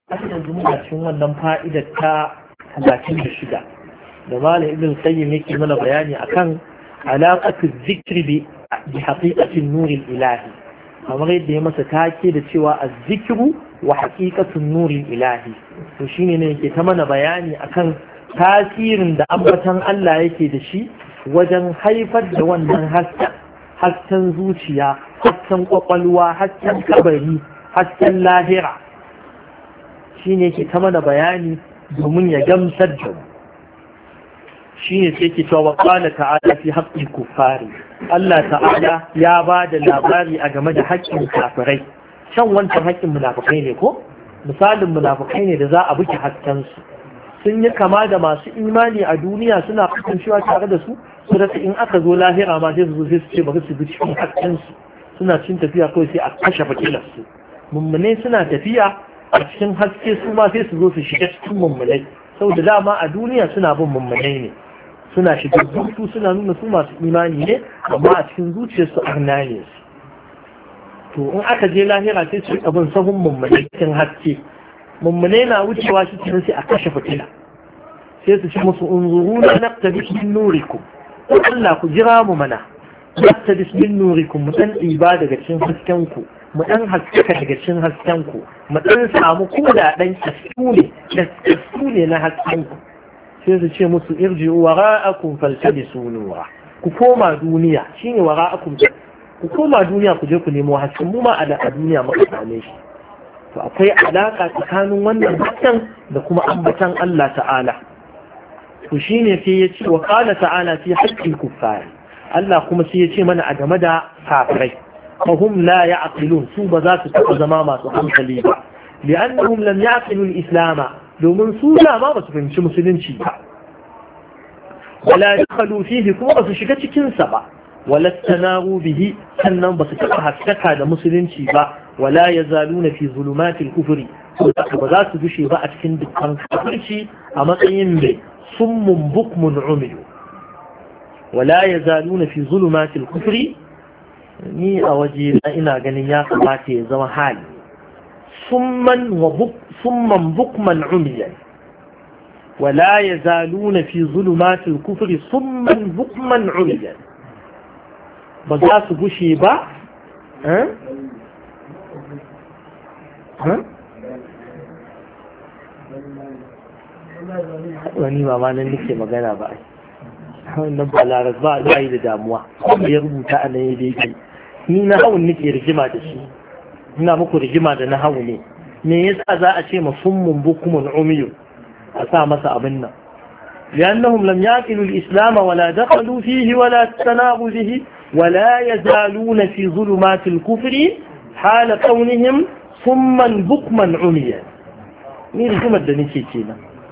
yanzu muna cikin wannan fa'idar ta 36 da malam ibn qayyim yake mana bayani akan alaqatu zikri bi haqiqatin nuril ilahi kamar yadda ya masa take da cewa az-zikru wa haqiqatun nuril ilahi to shine ne yake ta mana bayani akan tasirin da ambatan Allah yake da shi wajen haifar da wannan hasken zuciya, hasken kwakwalwa, hasken kabari, hasken lahira. Shi ne ke ta mana bayani domin ya gamsar da mu. Shi ne sai ke cewa ƙwala ta'ala fi haƙƙin kufari. Allah ta'ala ya ba da labari a game da haƙƙin kafirai. Shan wancan haƙƙin munafukai ne ko? Misalin munafukai ne da za a buke haskensu. Sun yi kama da masu imani a duniya suna kasancewa tare da su, su da in aka zo lahira ma sai su zo sai su ce bari su bi cikin haskensu. Suna cin tafiya kawai sai a kashe fakilarsu. Mummune suna tafiya a cikin haske su ma sai su zo su shiga cikin mummunai saboda dama a duniya suna bin mummunai ne suna shiga zuciya suna nuna su masu imani ne amma a cikin zuciyarsu arna ne to in aka je lahira sai su rika bin sahun mummunai cikin haske mummunai na wucewa shi cikin sai a kashe fitila sai su ci musu unzuruna naqtabis min nurikum Allah ku jira mu mana naqtabis min nurikum mu dan ɗiba daga cikin hasken ku mu ɗan haskaka daga cikin haskenku mu ɗan samu kuma da ɗan kasu ne na haskenku sai su ce musu irji wara'akum faltabisu nura ku koma duniya shine wara'akum ku koma duniya ku je ku nemo hasken mu ma a duniya muka same shi to akwai alaka tsakanin wannan hasken da kuma ambatan Allah ta'ala to shine sai ya ce wa qala ta'ala fi haqqil kuffar Allah kuma sai ya ce mana a game da kafirai فهم لا يعقلون سوء ذات تقدما ما سحمت لي لأنهم لم يعقلوا الإسلام لو من سوء ما بسفهم شو مسلم شيء ولا دخلوا فيه كما بسشكت كنسبا ولا استناغوا به سنن بسكتها سكتها دا مسلم شيء ولا يزالون في ظلمات الكفر وذات بشي بقى كن دكان كفر شيء أما قيم صم بكم عمي ولا يزالون في ظلمات الكفر ni a waje na ina ganin ya kamata ya zama hali summan bukman umiyan wala ya zaluna fi zulumatul kufri summan bukman umiyan ba za su gushe ba wani ba ma nan nake magana ba wannan ba laras ba a yi da damuwa kuma ya rubuta a nan yadda yake ni na hawun nake rigima da shi ina muku rigima da na hawu ne me yasa za a ce mafhummun bukumun umiyu a sa masa abin nan لأنهم لم يعقلوا الإسلام ولا دخلوا فيه ولا استنابوا به ولا يزالون في ظلمات الكفر حال كونهم صما بكما عميا ni rigimar da nake kenan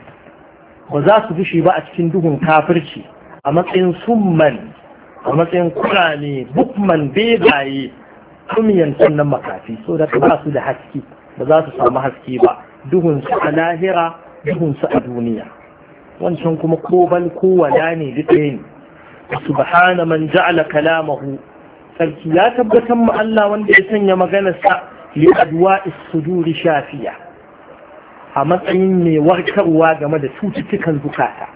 ba za su gushe ba a cikin duhun kafirci a matsayin summan a matsayin kurane bukman bebaye kumiyan sannan makafi so da ba su da haske ba za su samu haske ba duhunsu a lahira duhunsu a duniya wancan kuma kobal kowala ne duk ɗaya ne subhana man ja'ala kalamahu sarki ya tabbatar ma Allah wanda ya sanya maganarsa li adwa'is suduri shafiya a matsayin mai warkarwa game da cututtukan zukata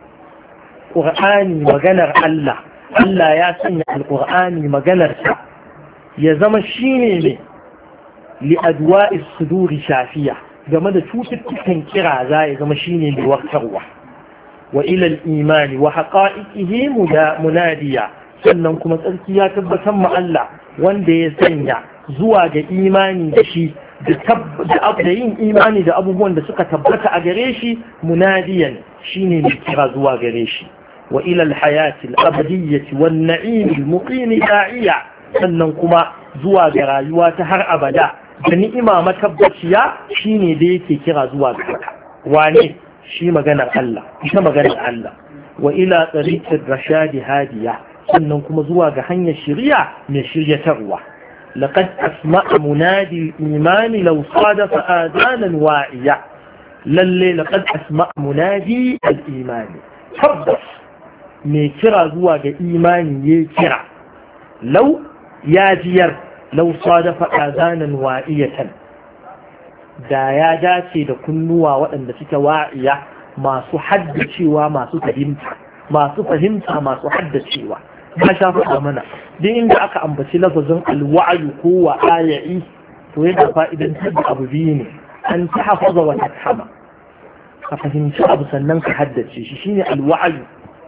ƙur'ani maganar Allah Allah ya sanya alƙur'ani maganarsa ya zama shine ne li adwa'is suduri shafiya game da cututtukan kiraza ya zama shine mai warkarwa wa ila al-imani wa haqa'iqihi munadiya sannan kuma tsarki ya tabbatar ma Allah wanda ya sanya zuwa ga imani da shi da yin imani da abubuwan da suka tabbata a gare shi munadiyan shine mai kira zuwa gare shi wa ila al-hayati al-abadiyyati wan na'im al-muqim da'iya sannan kuma zuwa ga rayuwa ta har abada da ni'ima matabbaciya shine da yake kira zuwa ga haka wane shi maganar Allah ita maganar Allah wa ila tariqir rashadi hadiya sannan kuma zuwa ga hanyar shari'a mai shiryatarwa laqad asma'a munadi al-iman law sadafa adanan wa'iya lalle laqad asma'a munadi al-iman tabbas mai kira zuwa ga imani ya kira law ya jiyar law sadafa adanan wa'iyatan da ya dace da kunnuwa waɗanda suke wa'iya masu haddacewa masu fahimta masu haddacewa ba sha faɗa mana duk inda aka ambaci lafazin alwa'ayu ko wa'ayi to yana fa'idantar da abu biyu ne an ta hafaza wa tafhama ka fahimci abu sannan ka haddace shi shine alwa'ayu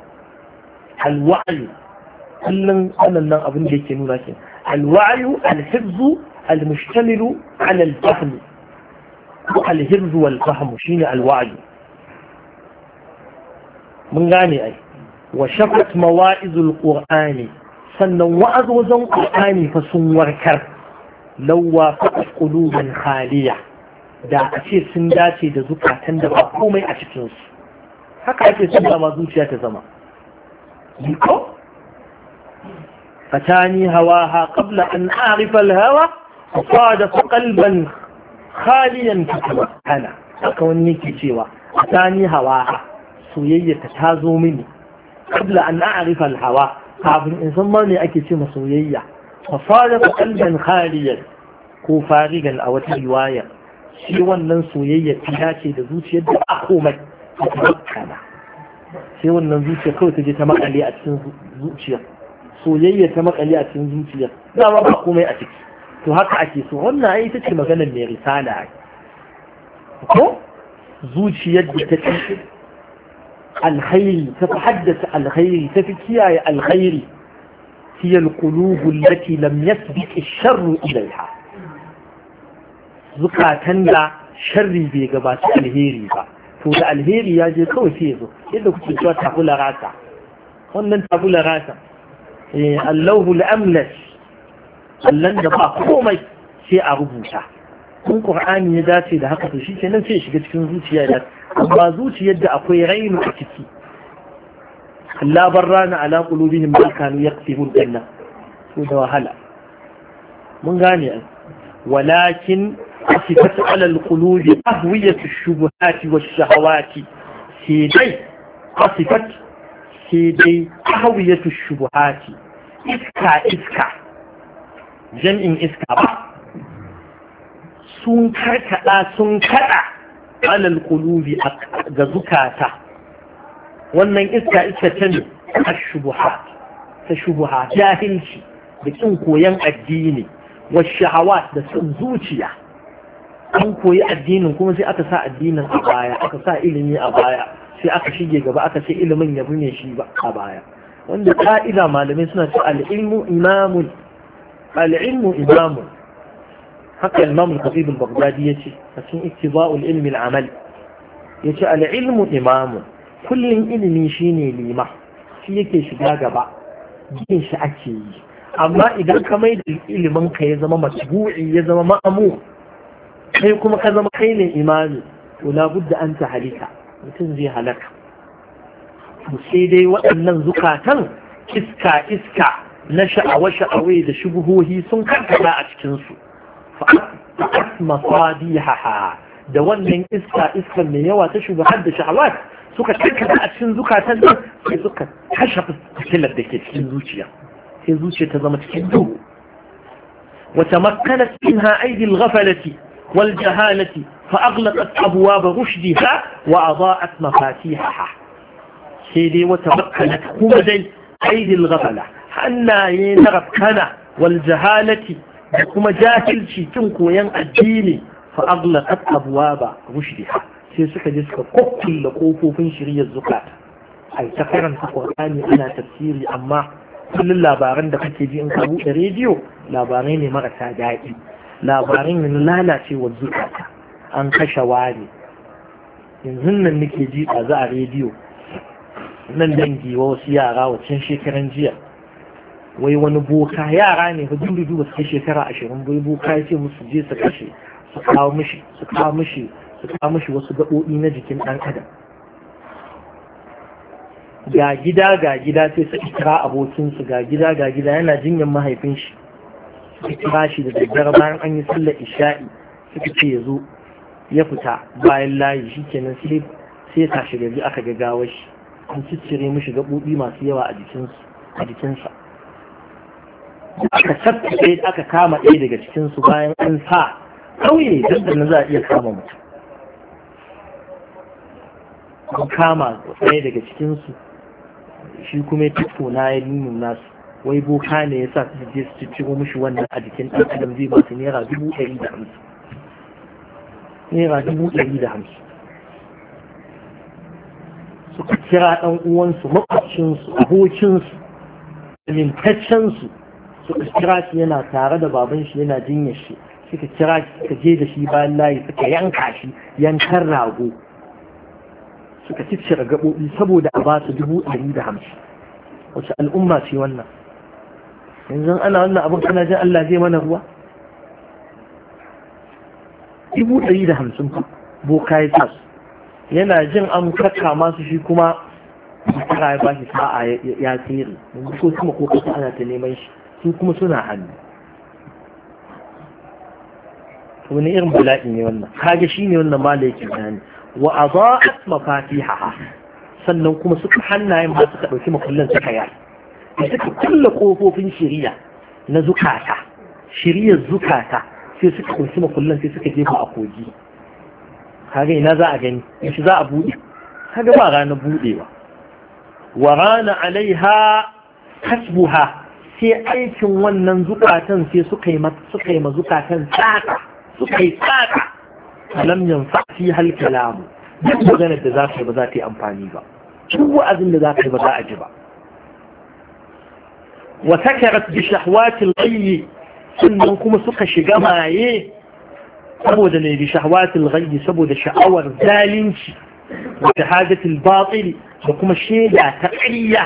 kullum wannan abin da yake nuna ke alwa'ayu alhifzu almushtamilu ala alfahm ko alhifzu wal fahm shine alwa'ayu mun gane ai wa shafat mawa'izul qur'ani sannan wa'azozan qur'ani fa sun warkar lawa faqat quluban khaliya da a ce sun dace da zukatan da ba komai a cikin su haka ake son da ma zuciya ta zama ko fatani hawaha qabla an a'rifa al-hawa صادف قلبا خاليا فتمكن haka wani yake cewa fatani hawaha soyayya ta zo mini qabla an a'rifa al-hawa kafin in san ma me ake ce ma soyayya fa sadaqa qalban khaliyan ko farigan a wata riwaya shi wannan soyayya ta dace da zuciyar da ba komai kana sai wannan zuciya kawai ta je ta makale a cikin zuciya soyayya ta makale a cikin zuciya dama ba komai a ciki to haka ake so wannan ai ita ce maganar mai risala ko zuciyar da ta ci الخير تتحدث الخير تفكيا الخير هي القلوب التي لم يسبق الشر إليها زكاة لا شر بيقبات الهيري فوز الهيري يجي كوي فيزو إذا كنت تقول تقول راسا ومن تقول راسا اللوه الأملس اللن دفع قومي شيء أربوشا kun Qur'ani ya dace da haka to shi kenan sai shiga cikin zuciya da amma zuciyar da akwai rainu a ciki Allah barrana ala qulubihim ma kanu yaqtibun janna to da wahala mun gane walakin asifat ala alqulubi ahwiyatu ash-shubuhati wash-shahawati sai asifat sai ahwiyatu ash-shubuhati iska jam'in iska ba sun kada alal qulubi ga zukata wannan iska ta ne ta shubuha jahilci da kin koyan addini wa shahawat da sun zuciya an koyi addinin kuma sai aka sa addinin a baya aka sa ilimi a baya sai aka shige gaba aka ce ilimin ya bune shi ba a baya wanda ka'ida malamai suna ce al-ilmu imamun حتى الإمام الخطيب البغدادي يتي اتباع العلم العمل يتي العلم إمام كل علم شيني لما shi yake shiga gaba jin shi ake yi amma idan ka mai da ilimin ka ya zama matbu'i ya zama ma'amu kai kuma ka zama kai ne imami to labudda an ta halika mutum zai halaka to sai dai waɗannan zukatan iska na sha'awa da shubuhohi sun kankana a cikinsu masadihaha da wannan iska mai yawa ta shubuhar da sha'awat suka kankana a cikin zukatan nan sai suka kashe fitilar da ke cikin zuciya sai zuciya ta zama cikin duhu wata makkanat minha aidi al-ghaflati wal jahalati fa aghlaqat abwab rushdiha wa adaa'at mafatihaha sai dai wata makkanat kuma dai aidi al-ghafla hannaye na rafkana wal jahalati da kuma jahilci kin koyan addini fa aghlaqat abwaba rushdiha sai suka je suka kokkulle kofofin shiriyar zukata ai ta karanta Qur'ani ana tafsiri amma kullun labaran da kake ji in ka buɗe rediyo labarai ne marasa daɗi labarai ne lalacewar zukata an kashe wani yanzu nan nake ji a za a rediyo nan dangi wa wasu yara wacin shekaran jiya wai wani boka yara ne fa dudu ba su kai shekara 20 bai boka ya ce musu je su kashe su kawo mishi wasu gaɓoɓi na jikin ɗan adam ga gida sai su kira abokinsu ga gida yana jinyar mahaifin shi suka kira shi da daddare bayan an yi sallar isha'i suka ce ya zo ya fita bayan layi shi kenan sai tashi gari aka gaggawa shi an ciccire mishi gaɓoɓi masu yawa a jikinsa aka tattace aka kama ɗaya daga cikinsu bayan an sa ƙauye dandana za a iya kama mutum an kama ɗaya daga cikinsu shi kuma ya tattona ya nuna nasu wai boka ne ya sa su je su ciro mushi wannan a jikin ɗan adam zai ba su naira 150,000 naira 150,000 suka kira ɗan uwansu makwabcinsu abokinsu amintaccensu suka kira shi yana tare da baban shi yana jinyar shi suka kira shi suka je da shi bayan layi suka yanka shi yankan rago suka ciccire gaɓoɓi saboda a ba su 150,000 wace al'umma ce wannan yanzu ana wannan abin kana jin Allah zai mana ruwa 150,000 boka ya sa su yana jin an kakka masu shi kuma kara ya bashi sa'a ya tsere ko kuma ko kasa ana ta neman shi su kuma suna hannu wani irin bala'i ne wannan kage shi ne wannan mala yake gani wa adaa'at mafatihaha sannan kuma suka hannayen ba suka dauki makullan suka yi da suka kulle kofofin shari'a na zukata shari'ar zukata sai suka dauki makullan sai suka jefa a kogi kage ina za a gani shi za a bude kage ba ranar budewa wa rana alaiha kasbuha sai aikin wannan zukatan sai suka yi ma zukatan tsaka suka yi tsaka lam yanfa fi hal kalam duk maganar da za ka yi ba za ta yi amfani ba duk wa'azin da za ka yi ba za a ji ba wa takarat bi shahwatil ghayy sannan kuma suka shiga maye saboda ne bi shahwatil ghayy saboda sha'awar zalunci wa tahajatil batil da kuma shaida ta ƙarya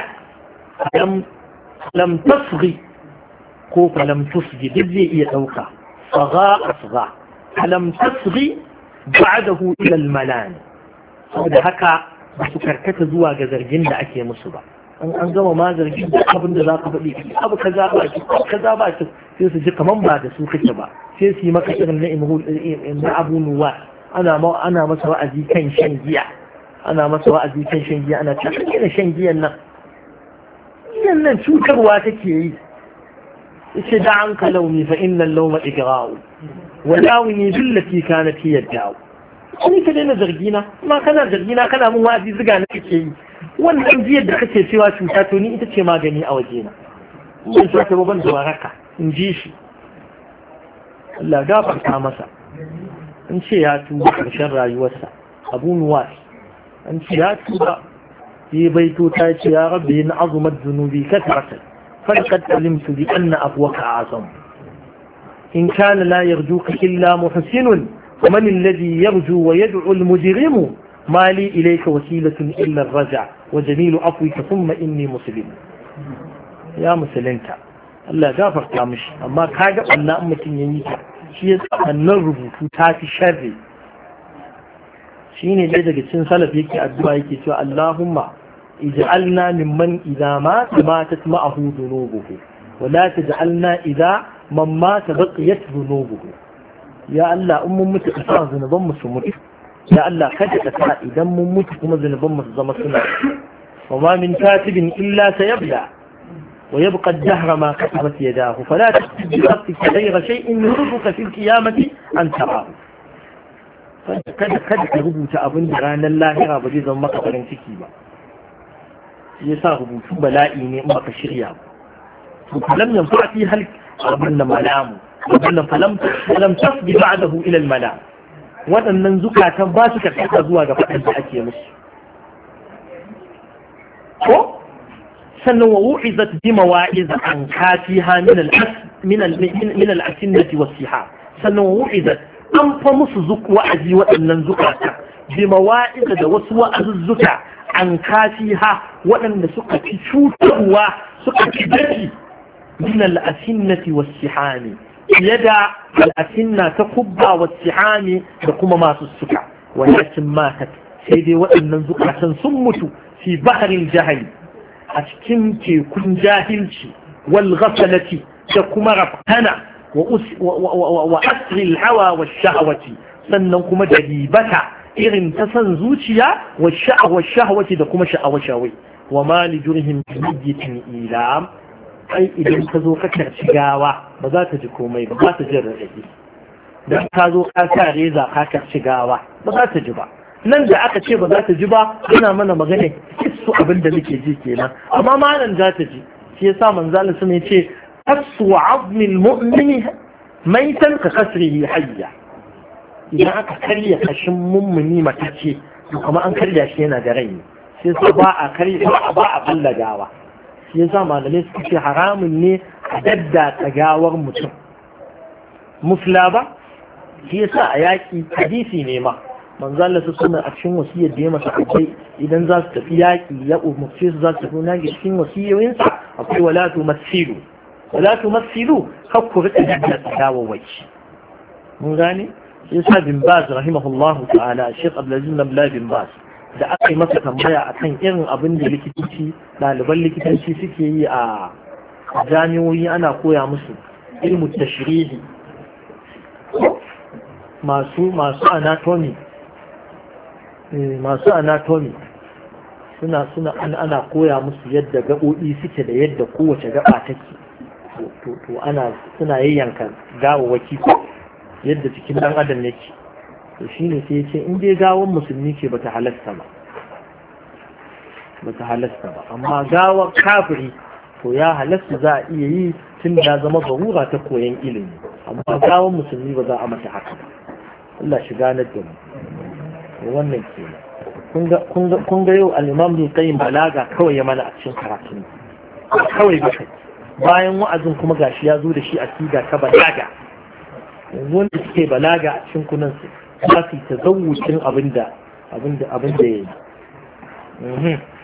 lam tasghi ko fa lam tusghi duk zai iya dauka صغى فلم تصغي بعده إلى الملان saboda haka ba su karkata zuwa ga zargin da ake musu ba an gama ma zargin da abin da za ka faɗi abu kaza ba ki kaza ba ki sai su ji kaman ba da su kake ba sai su yi maka irin na abu nuwa ana masa wa'azi kan shan giya ana ta kira shan giyan nan cutarwa take yi yace da an ka launi fa innal lawma igra'u wa dawini billati kanat hiya da'u ni ka daina zargina ma kana zargina kana mun wa'azi ziga na kake yi wannan jiyar da kake cewa cuta to ni ita ce magani a wajena in so ta ban da waraka in ji shi Allah gafarta masa in ce ya tuba karshen rayuwarsa Abu Nuwas an ce ya tuba yi baito ta ce ya rabbi in azumat dhunubi katratan فلقد علمت بأن أبوك أعظم إن كان لا يرجوك إلا محسن ومن الذي يرجو ويدعو المجرم ما لي إليك وسيلة إلا الرجع وجميل عفوك ثم إني مسلم يا مسلمك الله غافر كامش أما كاجا أن أمتي ينيك شيء أن الربوط تاتي شر شيني جيدة كتن سلف يكي الدعاء يكي اللهم اجعلنا ممن إذا ماتت معه ذنوبه ولا تجعلنا إذا من مات بقيت ذنوبه يا الله مت أسا ذنبان مسمت يا الله كجت أسا إذا مت كما ذنبان مسمت وما من كاتب إلا سيبلع ويبقى الدهر ما كتبت يداه فلا تكتب بخطك غير شيء يرفك في القيامة أن تراه kada ka rubuta abin da ranar lahira ba zai zama maka farin ciki ba ya sa rubutu bala'i ne in baka shirya ba falam yanfa fi hal abin da malamu abin da falam tasbi ba'dahu ila al-malam waɗannan zukatan ba su karkata zuwa ga faɗin da ake musu ko sannan wa wu'izat bi mawa'iz an kafiha min al-asinnati was-siha sannan wa wu'izat an fa musu wa'azi waɗannan zukata bi mawa'iz da wasu wa'azuzzuka an kafiha waɗanda suka fi cutarwa suka fi dafi min al-asinnati was-sihani yada al-asinna ta kubba was-sihani da kuma masu suka walakin matat sai dai waɗannan zukatan sun mutu fi bahril jahili a cikin tekun jahilci wal ghaflati da kuma rafkana wa asril hawa wa shahawati sannan kuma da ribata irin ta san zuciya wa shahawati da kuma sha'awa-shawai wa ma li jurhim biyitin ila ai idan ka zo ka karci gawa ba za ta ji komai ba za ta jin raɗaɗi don ka zo ka sa reza ka karci gawa ba za ta ji ba. Nan da aka ce ba za ta ji ba ina mana magana su abin da muke ji kenan, amma malam za ta ji. shi yasa manzo Allah sun ce asu azmil mu'mini maitan ka kasrihi hayya. Idan aka karya kashin mummuni matacce to kuma an karya shi yana da rai, sai sa ba a karya ba a ballagawa. shi yasa malamai suka ce haramun ne a daddatsa gawar mutum mufla ba. shi yasa a yaƙi hadisi ne ma manzo Allah su suna a cikin wasiyar da ya masa akwai idan za su tafi yaƙi ya umurce su za su tafi yaƙi cikin wasiyoyinsa akwai wala tumassilu kakku rika daddatsa gawawaki. mun gane shi yasa bin Baz rahimahullahu ta'ala Sheikh Abdulaziz Nabla bin Baz da aka yi masa tambaya akan irin abin da likitoci ɗaliban likitanci suke yi a jami'o'i ana koya musu ilmu tashrihi masu anatomy ana koya musu yadda gaɓoɓi suke da yadda kowace gaba take to suna yayyanka gawawaki yadda cikin ɗan adam yake. to shine sai ce in dai gawar musulmi ce bata halasta ba amma gawar kafiri to ya halasta za a iya yi tun da zama zarura ta koyan ilimi, amma gawar musulmi ba za a mata haka ba. Allah shi ganar da mu wannan kenan. kun ga yau al-Imam Ibn Qayyim balaga kawai ya mana a cikin karatu kawai ba kai bayan wa'azin kuma gashi ya zo da shi akida ta balaga. yanzu wanda suke balaga a cikin kunan su za su yi tazawucin abin da ya yi.